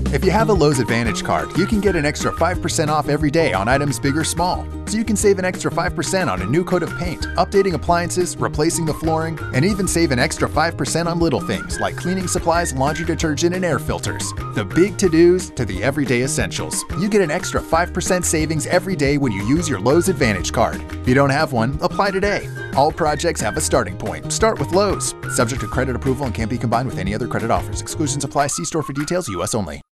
If you have a Lowe's Advantage card, you can get an extra 5% off every day on items big or small. So you can save an extra 5% on a new coat of paint, updating appliances, replacing the flooring, and even save an extra 5% on little things like cleaning supplies, laundry detergent, and air filters. The big to-dos to the everyday essentials. You get an extra 5% savings every day when you use your Lowe's Advantage card. If you don't have one, apply today. All projects have a starting point. Start with Lowe's. Subject to credit approval and can't be combined with any other credit offers. Exclusions apply. See store for details. U.S. only.